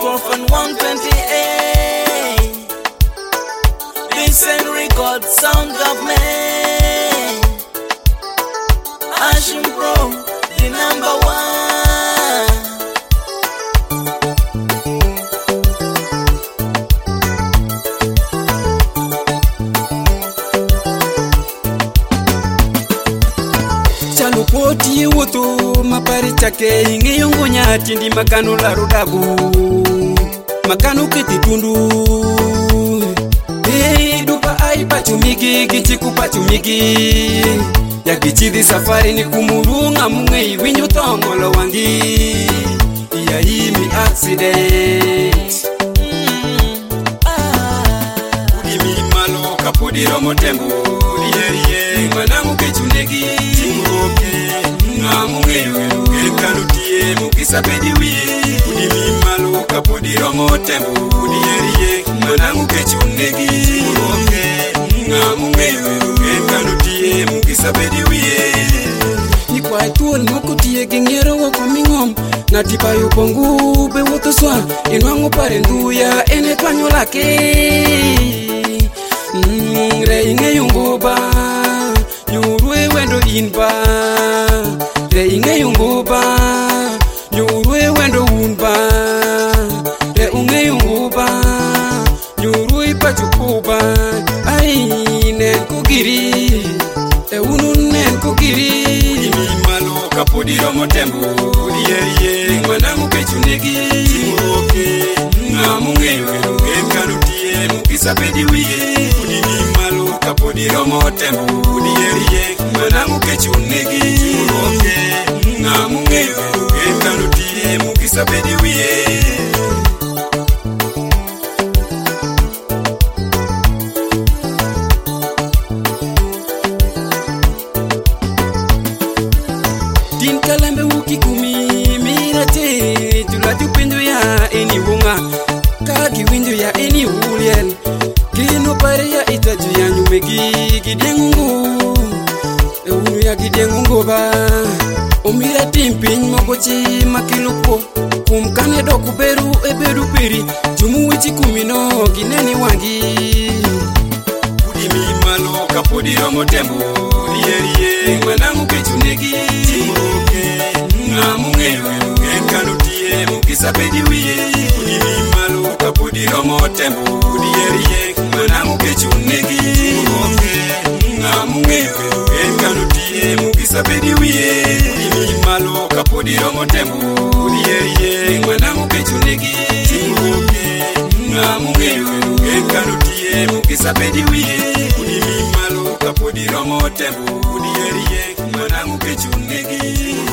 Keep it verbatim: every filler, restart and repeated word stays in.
microphone one twenty-eight. Listen, record, sound government. Hashim Pro, the number one. Chalupoti wutu mapari chake ingiyongo nyati ndi makano la rudabu makano kititundu. Hey dupa ai pachumiki kichiku pachumiki ya kichidi safari ni kumurunga munge winyo tongolo wangi ya himi accident. mm. ah. Udimi malo kapudiro motembu udiyeriye manamu kechunegi timuroke ngamunge yuge kanutie mukisabedi wiye. Udimi malo kapudiro motembu udiyeriye manamu kechunegi timuroke ngamunge yuge kanutie mukisabedi wiye. Nikwa tuon mokutie gengero wako mingom natipa yupongu be woto swa inwangu pare nduya ene twanyo lake. Mm, re inge yunguba nyurwe wendo inba re inge yunguba nyurwe wendo unba re unge yunguba nyurwe pachukuba ai nen kugiri e unu nen kugiri. Imi malo kapudiro motembu udiyeriye manamu kechunegi timuroke ngamunge yuge kanutie mukisabedi wiye. Udimi malo kapudiro motembu udiyeriye manamu kechunegi timuroke ngamunge yuge kanutie mukisabedi wiye. Din kalambe wuki kumi mirate tulaju pindu ya eni wunga kagi windu ya eni uliel kino pare ya itaju ya nyumegi gidengu e unu ya gidengu ba omira timpin mokochi makilupo kumkane do kuberu e beru piri jumu wichi kumino gineni wangi. Udimi malo kapudiro motembu udiyeriye manamu kechunegi timuroke ngamunge yuge kanutie mukisabedi wiye. Udimi malo kapudiro motembu udiyeriye manamu kechunegi timuroke ngamunge yuge kanutie mukisabedi wiye. Udimi malo kapudiro motembu udiyeriye manamu kechunegi timuroke ngamunge yuge kanutie mukisabedi wiye. Udimi malo kapudiro motembu udiyeriye manamu kechunegi